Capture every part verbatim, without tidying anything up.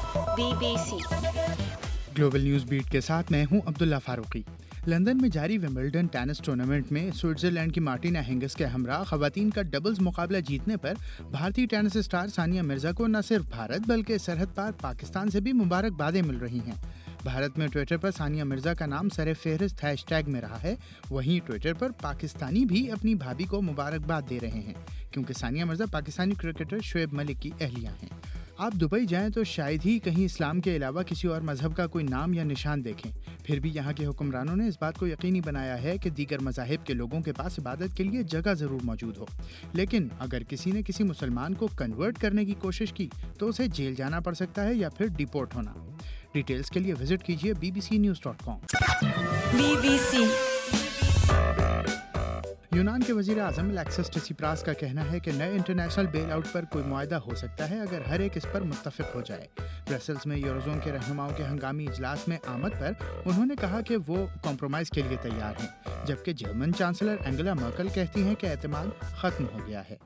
B B C global news beat के साथ मैं हूं अब्दुल्ला फारूकी। लंदन में जारी विंबलडन टेनिस टूर्नामेंट में स्विट्जरलैंड की मार्टिना हिंगिस के हमरा खवातीन का डबल्स मुकाबला जीतने पर भारतीय टेनिस स्टार सानिया मिर्जा को न सिर्फ भारत बल्कि सरहद पार पाकिस्तान से भी मुबारकबादें मिल रही हैं। भारत में ट्विटर पर सानिया मिर्जा का नाम सरे फेहरिस्त हैशटैग में रहा है, वहीं ट्विटर पर पाकिस्तानी भी अपनी भाभी को मुबारकबाद दे रहे हैं, क्योंकि सानिया मिर्जा पाकिस्तानी क्रिकेटर शुएब मलिक की अहलिया हैं। आप दुबई जाएं तो शायद ही कहीं इस्लाम के अलावा किसी और मजहब का कोई नाम या निशान देखें। फिर भी यहाँ के हुक्मरानों ने इस बात को यकीनी बनाया है कि दीगर मज़ाहिब के लोगों के पास इबादत के लिए जगह ज़रूर मौजूद हो। लेकिन अगर किसी ने किसी मुसलमान को कन्वर्ट करने की कोशिश की तो उसे जेल जाना पड़ सकता है या फिर डिपोर्ट होना। डिटेल्स के लिए विजिट कीजिए B B C news dot com. B B C यूनान के वज़ीर आज़म अलेक्सिस टिसिप्रास का कहना है कि नए इंटरनेशनल बेल आउट पर कोई मुआहदा हो सकता है अगर हर एक इस पर मुत्तफिक हो जाए। ब्रसेल्स में यूरोज़ोन के रहनुमाओं के हंगामी इजलास में आमद पर उन्होंने कहा कि वो कॉम्प्रोमाइज़ के लिए तैयार हैं, जबकि जर्मन चांसलर एंगेला मर्केल कहती हैं कि एतमाद ख़त्म हो गया है।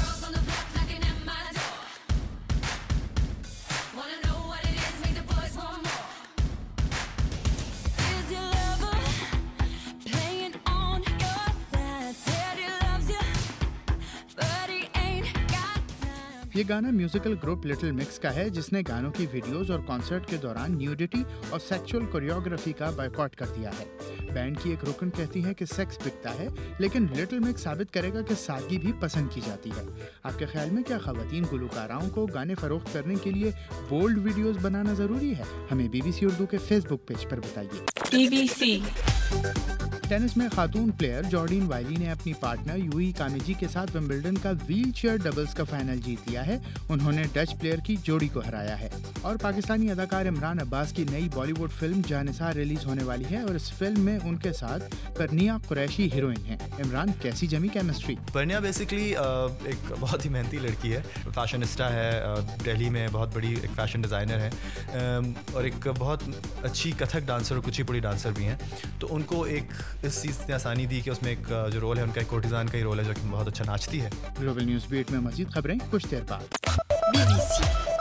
ये गाना म्यूजिकल ग्रुप लिटिल मिक्स का है, जिसने गानों की वीडियोस और कॉन्सर्ट के दौरान न्यूडिटी और सेक्सुअल कोरियोग्राफी का बायकॉट कर दिया है। बैंड की एक रुकन कहती है कि सेक्स बिकता है, लेकिन लिटिल मिक्स साबित करेगा कि सादगी भी पसंद की जाती है। आपके ख्याल में क्या खवातीन गुलकाराओं को गाने फरोख्त करने के लिए बोल्ड वीडियोस बनाना जरूरी है? हमें बी बी सी उर्दू के फेसबुक पेज पर बताइए। बी बी सी टेनिस में खातून प्लेयर जॉर्डीन वाइली ने अपनी पार्टनर यूई कामिजी के साथ विंबलडन का व्हील चेयर डबल्स का फाइनल जीत लिया है। उन्होंने डच प्लेयर की जोड़ी को हराया है। और पाकिस्तानी अदाकार इमरान अब्बास की नई बॉलीवुड फिल्म जानिसार रिलीज होने वाली है और इस फिल्म में उनके साथ परनिया कुरैशी हीरोइन है। इमरान, कैसी जमी केमिस्ट्री? परनिया बेसिकली एक बहुत ही मेहनती लड़की है, फैशनिस्टा है, दिल्ली में बहुत बड़ी एक फैशन डिज़ाइनर है और एक बहुत अच्छी कथक डांसर और कुचिपुड़ी डांसर भी हैं। तो उनको एक इस चीज़ ने आसानी दी कि उसमें एक जो रोल है उनका एक कोर्टिजान का ही रोल है, जो कि बहुत अच्छा नाचती है। ग्लोबल न्यूज़ बीट में मज़ीद खबरें कुछ देर बाद। बी बी सी